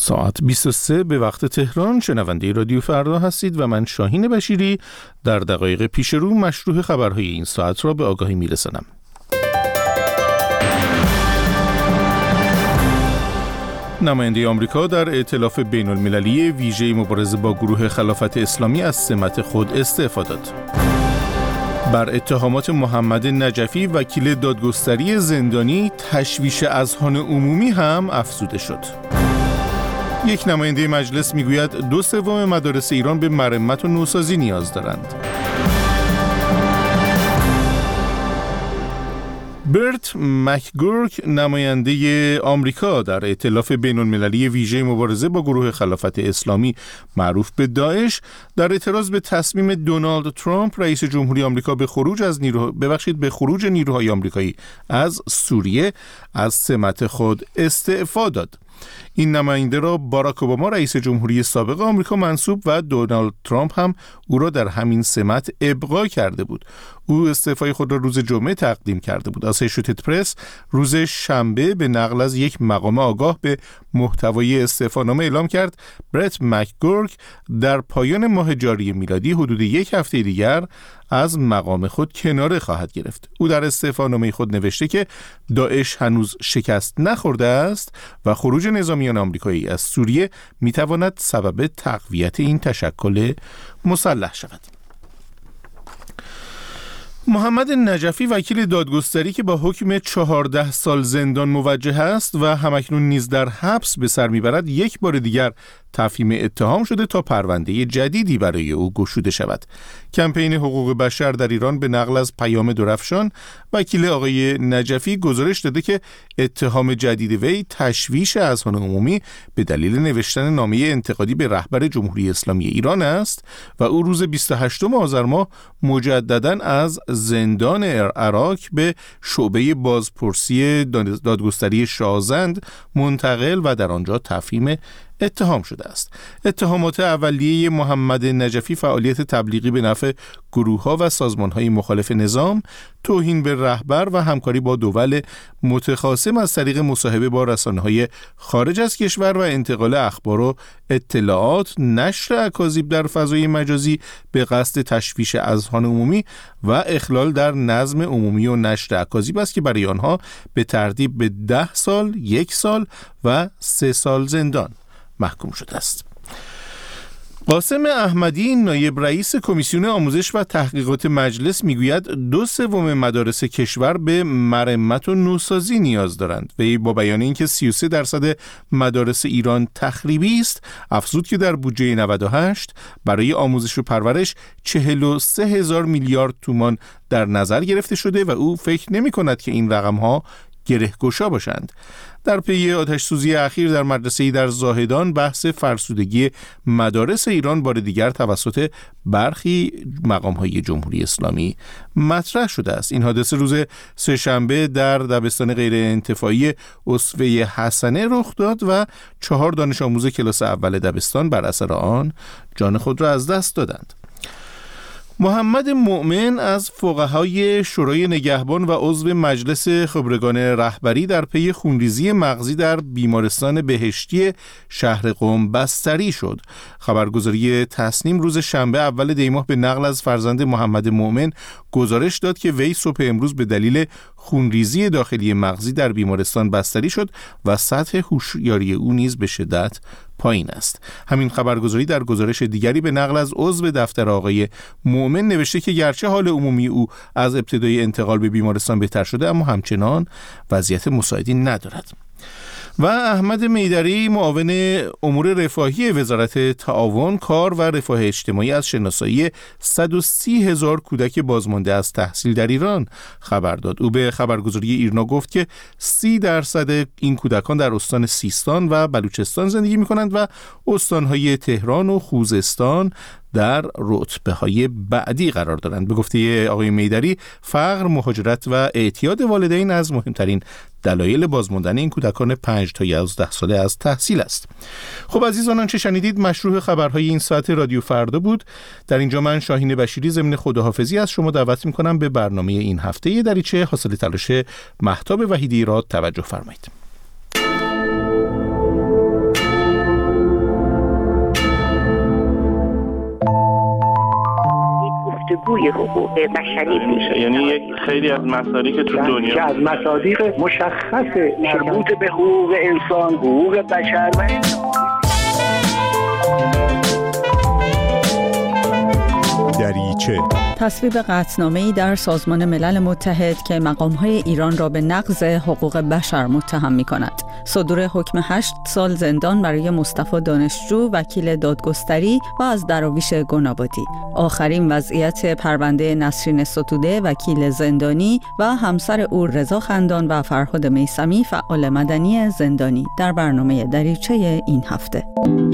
ساعت 23 به وقت تهران. شنونده رادیو فردا هستید و من شاهین بشیری در دقایق پیش رو مشروع خبرهای این ساعت را به آگاهی میرسانم. نماینده آمریکا در ائتلاف بین المللی ویژه مبارزه با گروه خلافت اسلامی از سمت خود استعفا داد. بر اتهامات محمد نجفی وکیل دادگستری زندانی تشویش اذهان عمومی هم افزوده شد. یک نماینده مجلس میگوید 2/3 مدارس ایران به مرمت و نوسازی نیاز دارند. برت مکگورک نماینده آمریکا در ائتلاف بین المللی ویژه مبارزه با گروه خلافت اسلامی معروف به داعش در اعتراض به تصمیم دونالد ترامپ رئیس جمهوری آمریکا به خروج نیروهای آمریکایی از سوریه از سمت خود استعفا داد. این نماینده را باراک اوباما رئیس جمهوری سابق آمریکا منصوب و دونالد ترامپ هم او را در همین سمت ابقا کرده بود. او استعفای خود را روز جمعه تقدیم کرده بود. آسوشییتد پرس روز شنبه به نقل از یک مقام آگاه به محتوای استعفانامه اعلام کرد برت مکگورک در پایان ماه جاری میلادی حدود یک هفته دیگر از مقام خود کناره خواهد گرفت. او در استعفانامه خود نوشته که داعش هنوز شکست نخورده است و خروج نظامیان آمریکایی از سوریه میتواند سبب تقویت این تشکل مسلح شود. محمد نجفی وکیل دادگستری که با حکم 14 سال زندان موجه است و همکنون نیز در حبس به سر میبرد یک بار دیگر تفهیم اتهام شده تا پرونده جدیدی برای او گشوده شود. کمپین حقوق بشر در ایران به نقل از پیام درفشان وکیل آقای نجفی گزارش داده که اتهام جدید وی تشویش اذهان عمومی به دلیل نوشتن نامه انتقادی به رهبر جمهوری اسلامی ایران است و او روز 28 آذر ماه مجدداً از زندان عراق به شعبه بازپرسی دادگستری شازند منتقل و در آنجا تفهیم اتهام شده است. اتهامات اولیه محمد نجفی فعالیت تبلیغی به نفع گروه‌ها و سازمان‌های مخالف نظام، توهین به رهبر و همکاری با دول متخاصم از طریق مصاحبه با رسانه‌های خارج از کشور و انتقال اخبار و اطلاعات، نشر اکاذیب در فضای مجازی به قصد تشویش اذهان عمومی و اخلال در نظم عمومی و نشر اکاذیب است که برای آنها به ترتیب به 10 سال، 1 سال و 3 سال زندان محکوم شده است. قاسم احمدی نایب رئیس کمیسیون آموزش و تحقیقات مجلس میگوید 2/3 مدارس کشور به مرمت و نوسازی نیاز دارند. وی با بیان اینکه 33% مدارس ایران تخریبی است افزود که در بودجه 98 برای آموزش و پرورش 43,000 میلیارد تومان در نظر گرفته شده و او فکر نمی کند که این رقم‌ها گره‌گشا باشند. در پی آتش سوزی اخیر در مدرسه‌ای در زاهدان بحث فرسودگی مدارس ایران بار دیگر توسط برخی مقام‌های جمهوری اسلامی مطرح شده است. این حادثه روز سه‌شنبه در دبستان غیر انتفاعی اسوه حسنه رخ داد و 4 دانش آموز کلاس اول دبستان بر اثر آن جان خود را از دست دادند. محمد مؤمن از فقهای شورای نگهبان و عضو مجلس خبرگان رهبری در پی خونریزی مغزی در بیمارستان بهشتی شهر قم بستری شد. خبرگزاری تصنیم روز شنبه اول دی‌ماه به نقل از فرزند محمد مؤمن گزارش داد که وی صبح امروز به دلیل خونریزی داخلی مغزی در بیمارستان بستری شد و سطح هوشیاری او نیز به شدت پایین است. همین خبرگزاری در گزارش دیگری به نقل از عضو دفتر آقای مؤمن نوشته که گرچه حال عمومی او از ابتدای انتقال به بیمارستان بهتر شده اما همچنان وضعیت مساعدی ندارد. و احمد میدری معاون امور رفاهی وزارت تعاون، کار و رفاه اجتماعی از شناسایی 130,000 کودک بازمانده از تحصیل در ایران خبر داد. او به خبرگزاری ایرنا گفت که 30% این کودکان در استان سیستان و بلوچستان زندگی می‌کنند و استان‌های تهران و خوزستان در رتبه‌های بعدی قرار دارند. به گفته آقای میدری، فقر، مهاجرت و اعتیاد والدین از مهمترین دلایل بازماندن این کودکان 5 تا 11 ساله از تحصیل است. خب عزیزان، آنچه شنیدید مشروع خبرهای این ساعت رادیو فردا بود. در اینجا من شاهین بشیری ضمن خداحافظی از شما دعوت می‌کنم به برنامه این هفته دریچه حاصل تلاش مهتاب وحیدی را توجه فرمایید. جوی حقوق بشری میشه. یعنی یک خیلی از مصادیق که تو دنیا از مصادیق مشخص مربوط به حقوق انسان، حقوق بشر و دریچه تصویب قطعنامه‌ای در سازمان ملل متحد که مقام‌های ایران را به نقض حقوق بشر متهم می‌کند. صدور حکم 8 سال زندان برای مصطفی دانشجو وکیل دادگستری و از دراویش گنابادی. آخرین وضعیت پرونده نسرین ستوده وکیل زندانی و همسر او رضا خندان و فرهاد میثمی فعال مدنی زندانی در برنامه دریچه این هفته.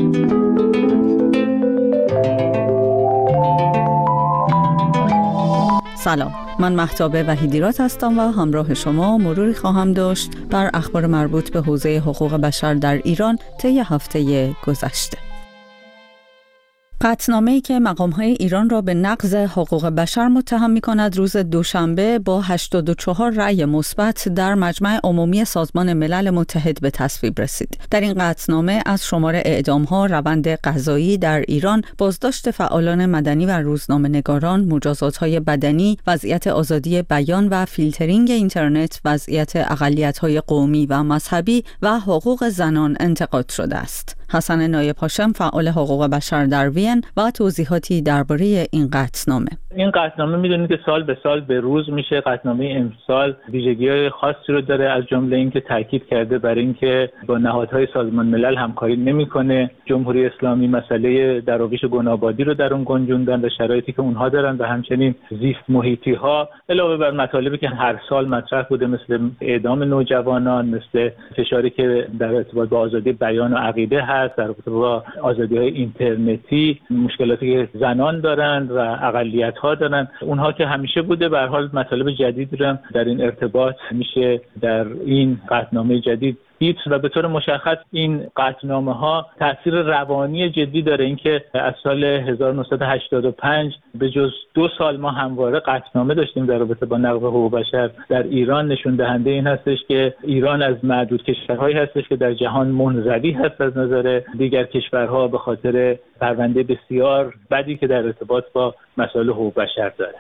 سلام، من مهتاب وحیدیرات هستم و همراه شما مروری خواهم داشت بر اخبار مربوط به حوزه حقوق بشر در ایران طی هفته گذشته. قطعنامه‌ای که مقام‌های ایران را به نقض حقوق بشر متهم می‌کند روز دوشنبه با 84 رأی مثبت در مجمع عمومی سازمان ملل متحد به تصویب رسید. در این قطعنامه از شمار اعدام‌ها، روند قضایی در ایران، بازداشت فعالان مدنی و روزنامه‌نگاران، مجازات‌های بدنی، وضعیت آزادی بیان و فیلترینگ اینترنت، وضعیت اقلیت‌های قومی و مذهبی و حقوق زنان انتقاد شده است. حسن نایب هاشم فعال حقوق بشر در وین و توضیحاتی درباره این قطعنامه. این قطعنامه میدونید که سال به سال به روز میشه. قطعنامه امسال ویژگی‌های خاصی رو داره، از جمله اینکه تاکید کرده بر اینکه با نهادهای سازمان ملل همکاری نمیکنه. جمهوری اسلامی مسئله دراویش گنابادی رو در اون گنجوندن و شرایطی که اونها دارن و همچنین زیست محیطی ها، علاوه بر مطالبی که هر سال مطرح بوده مثل اعدام نوجوانان، مثل فشاری که در ارتباط با آزادی بیان و عقیده هست، در ارتباط با آزادی‌های اینترنتی، مشکلاتی که زنان دارند و اقلیت‌ها دارن، اونها که همیشه بوده. به هر حال مطالب جدیدی رو در این ارتباط میشه در این قطعنامه جدید دید و به طور مشخص این قطعنامه‌ها تاثیر روانی جدی داره. اینکه از سال 1985 به جز 2 سال ما همواره قطعنامه داشتیم در رابطه با نقض حقوق بشر در ایران، نشون دهنده این هستش که ایران از معدود کشورهایی هستش که در جهان منزوی هست از نظر دیگر کشورها به خاطر پرونده بسیار بدی که در ارتباط با مسائل حقوق بشر داره.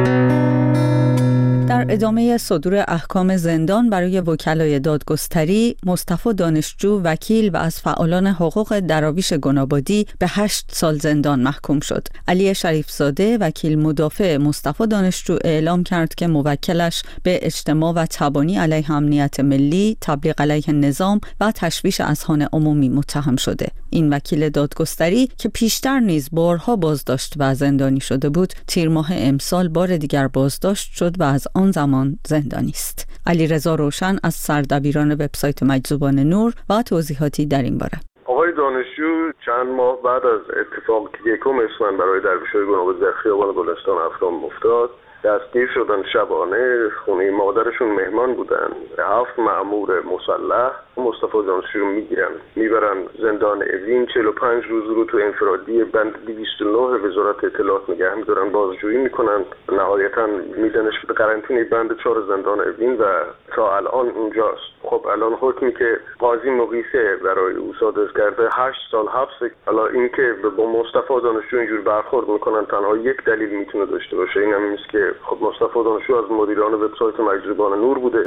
در ادامه صدور احکام زندان برای وکلای دادگستری، مصطفی دانشجو وکیل و از فعالان حقوق دراویش گنابادی به 8 سال زندان محکوم شد. علی شریفزاده وکیل مدافع مصطفی دانشجو اعلام کرد که موکلش به اجتماع و تبانی علیه امنیت ملی، تبلیغ علیه نظام و تشویش اذهان عمومی متهم شده. این وکیل دادگستری که پیشتر نیز بارها بازداشت و زندانی شده بود، تیر ماه امسال بار دیگر بازداشت شد و از آن زمان زندانی است. علیرضا روشن از سردبیران وبسایت مجذوبان نور و توضیحاتی در این باره. آقای دانشجو چند ماه بعد از اتفاقی که 1 اسفند برای درویش‌های گنابادی در خیابان گلستان افغان افتاد، دستگیر شدن. شبانه خونه مادرشون مهمان بودن. 7 مأمور مسلح مصطفی دانشجو میگیرن، میبرن زندان اوین. 45 روز رو تو انفرادی بند 209 وزارت اطلاعات نگه میدارن، بازجویی میکنن، نهایتا میدنش به قرنطینه بند 4 زندان اوین و تا الان اونجاست. خب الان حکمی که قاضی مقیسه برای او صادر کرده 8 سال حبس. حالا اینکه با مصطفی دانشجو اینجور برخورد میکنن تنها یک دلیل میتونه داشته باشه، این هم نیست که خب مصطفی دانشجو از مدیران وبسایت مجذوبان نور بوده.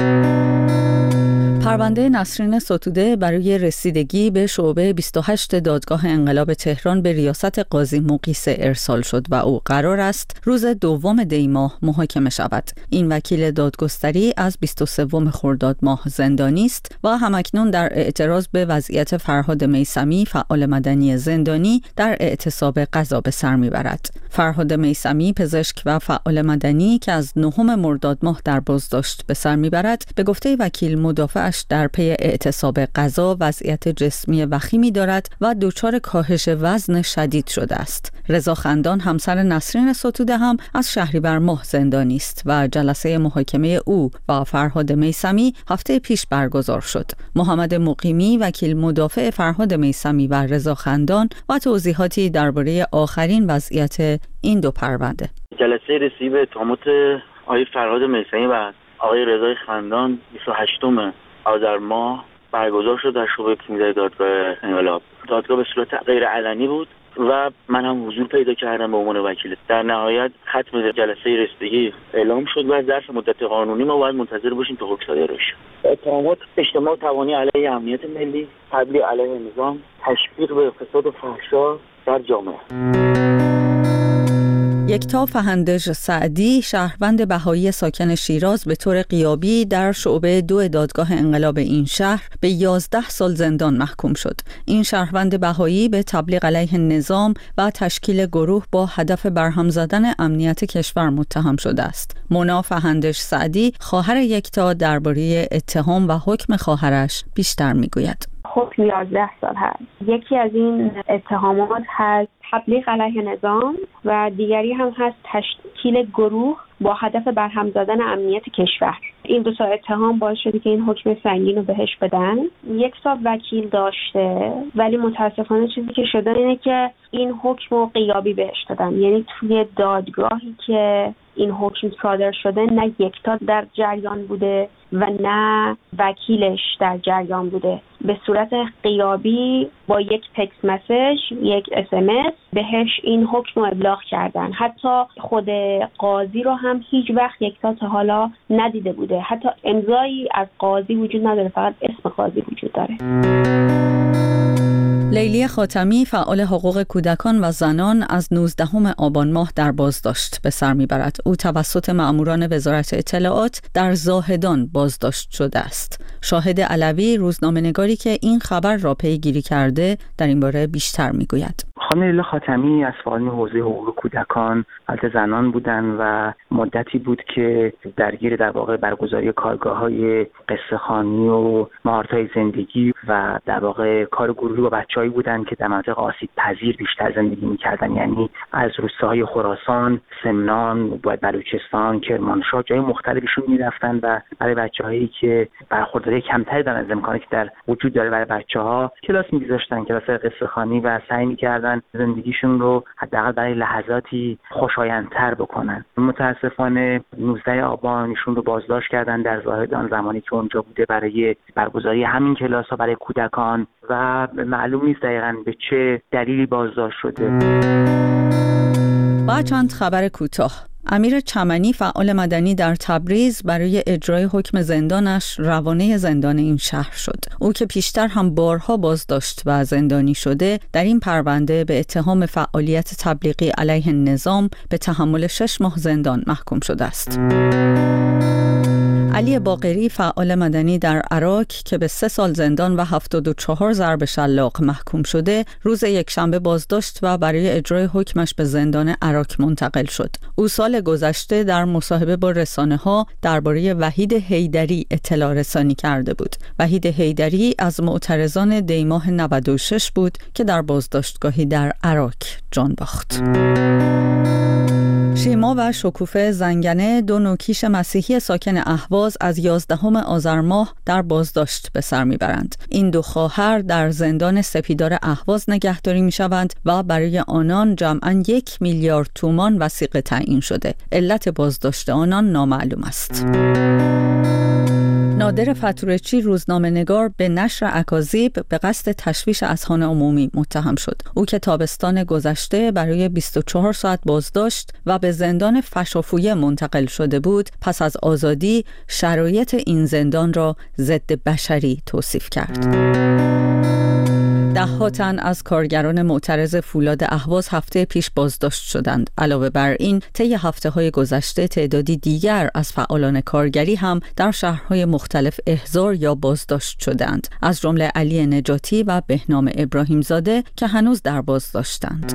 پرونده نسرین ستوده برای رسیدگی به شعبه 28 دادگاه انقلاب تهران به ریاست قاضی مقیسه ارسال شد و او قرار است روز 2 دی ماه محاکمه شود. این وکیل دادگستری از 23 خرداد ماه زندانی است و همکنون در اعتراض به وضعیت فرهاد میثمی فعال مدنی زندانی در اعتصاب قضا به سر میبرد. فرهاد میثمی پزشک و فعال مدنی که از 9 مرداد ماه در بازداشت به سر میبرد، به گفته وکیل مدافعش در پی اعتصاب غذا وضعیت جسمی وخیمی دارد و دچار کاهش وزن شدید شده است. رضا خندان همسر نسرین ستوده هم از شهریور ماه زندانی است و جلسه محاکمه او و فرهاد میثمی هفته پیش برگزار شد. محمد مقیمی وکیل مدافع فرهاد میثمی و رضا خندان و توضیحاتی درباره آخرین وضعیت این دو پرونده. جلسه رسیدگی به اتهامات آقای فرهاد میثمی و آقای رضا خندان 28 آذر ماه برگزار شد در شعبه 15 دادگاه انقلاب. دادگاه به صورت غیر علنی بود و من هم حضور پیدا کردم به عنوان وکیل. در نهایت ختم جلسه رسیدگی اعلام شد و ظرف مدت قانونی ما باید منتظر باشیم تا حکم صادر بشه. اتهامات اجتماع توانی علیه امنیت ملی، تبلیغ علیه نظام، تشویق به فساد و فحشا در جامعه. یکتا فهندج سعدی، شهروند بهایی ساکن شیراز، به طور غیابی در شعبه 2 دادگاه انقلاب این شهر به 11 سال زندان محکوم شد. این شهروند بهایی به تبلیغ علیه نظام و تشکیل گروه با هدف برهم زدن امنیت کشور متهم شده است. مونا فهندج سعدی، خواهر یکتا، درباره اتهام و حکم خواهرش بیشتر میگوید. حکم 11 سال هست. یکی از این اتهامات هست تبلیغ علیه نظام و دیگری هم هست تشکیل گروه با هدف برهم زدن امنیت کشور. این دو تا اتهام باعث شده که این حکم سنگین رو بهش بدن. 1 سال وکیل داشته ولی متاسفانه چیزی که شده اینه که این حکم رو غیابی بهش دادن. یعنی توی دادگاهی که این حکم صادر شده نه یکتا در جریان بوده و نه وکیلش در جریان بوده. به صورت غیابی با یک تکست مسیج، یک SMS بهش این حکم رو ابلاغ کردن. حتی خود قاضی رو هم هیچ وقت یکتا تا حالا ندیده بوده. حتی امضایی از قاضی وجود نداره، فقط اسم قاضی وجود داره. لیلی خاتمی، فعال حقوق کودکان و زنان، از 19 آبان ماه در بازداشت به سر میبرد. او توسط مأموران وزارت اطلاعات در زاهدان بازداشت شده است. شاهد علوی، روزنامه‌نگاری که این خبر را پیگیری کرده، در این باره بیشتر میگوید. خانم لیلی خاتمی از فعالین حوزه حقوق کودکان و زنان بودن و مدتی بود که درگیر در واقع برگزاری کارگاه‌های قصه‌خوانی و مهارت‌های زندگی و در واقع کار گروهی با بچه‌هایی بودن که در مناطق آسیب پذیر بیشتر زندگی می‌کردن. یعنی از روستاهای خراسان، سمنان، بلوچستان، کرمانشاه، جای مختلفشون می‌رفتن و برای بچه‌هایی که برخورداری کمتری دارن از امکانی که در وجود داره برای بچه‌ها کلاس می‌گذاشتن، کلاس قصه‌خوانی، و سعی می‌کردن زندگیشون رو حداقل برای لحظاتی خوشایندتر بکنن. متاسفانه 19 آبان ایشون رو بازداشت کردن در زاهدان زمانی که اونجا بوده برای برگزاری همین کلاس‌ها برای کودکان و معلوم نیست دقیقاً به چه دلیلی بازداشت شده. با چند خبر کوتاه. امیر چمنی، فعال مدنی در تبریز، برای اجرای حکم زندانش روانه زندان این شهر شد. او که پیشتر هم بارها بازداشت و زندانی شده، در این پرونده به اتهام فعالیت تبلیغی علیه نظام به تحمل 6 ماه زندان محکوم شده است. علی باقری، فعال مدنی در عراق که به 3 سال زندان و 74 ضرب شلاق محکوم شده، روز یکشنبه بازداشت و برای اجرای حکمش به زندان عراق منتقل شد. او سال گذشته در مصاحبه با رسانه‌ها درباره وحید حیدری اطلاع رسانی کرده بود. وحید حیدری از معترضان دیماه 96 بود که در بازداشتگاهی در عراق جان باخت. شیما و شکوفه زنگنه، 2 نوکیش مسیحی ساکن اهواز، از 11 آذر ماه در بازداشت به سر میبرند. این 2 خواهر در زندان سپیدار اهواز نگهداری میشوند و برای آنان جمعاً 1 میلیارد تومان وثیقه تعیین شده. علت بازداشت آنان نامعلوم است. نادر فتورچی، روزنامه‌نگار، به نشر اکاذیب به قصد تشویش اذهان عمومی متهم شد. او که تابستان گذشته برای 24 ساعت بازداشت و به زندان فشافویه منتقل شده بود، پس از آزادی شرایط این زندان را ضد بشری توصیف کرد. 10 تن از کارگران معترض فولاد اهواز هفته پیش بازداشت شدند. علاوه بر این، طی هفته‌های گذشته تعدادی دیگر از فعالان کارگری هم در شهرهای مختلف احضار یا بازداشت شدند، از جمله علی نجاتی و بهنام ابراهیمزاده که هنوز در بازداشتند.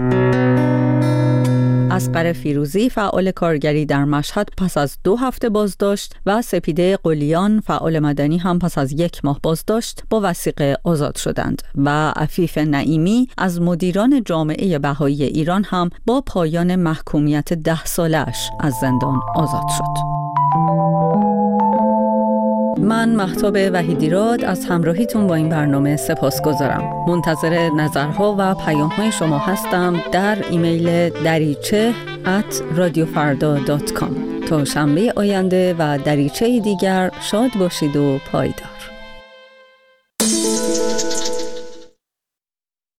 اصغر فیروزی، فعال کارگری در مشهد، پس از 2 هفته بازداشت و سپیده قلیان، فعال مدنی، هم پس از 1 ماه بازداشت با وثیقه آزاد شدند و عفیف نعیمی از مدیران جامعه بهایی ایران هم با پایان محکومیت 10 سالش از زندان آزاد شد. من مهتاب وحیدیراد از همراهیتون با این برنامه سپاسگزارم. منتظر نظرها و پیام‌های شما هستم در ایمیل dariche@radiofarda.com. تا شنبه آینده و دریچه دیگر، شاد باشید و پایدار.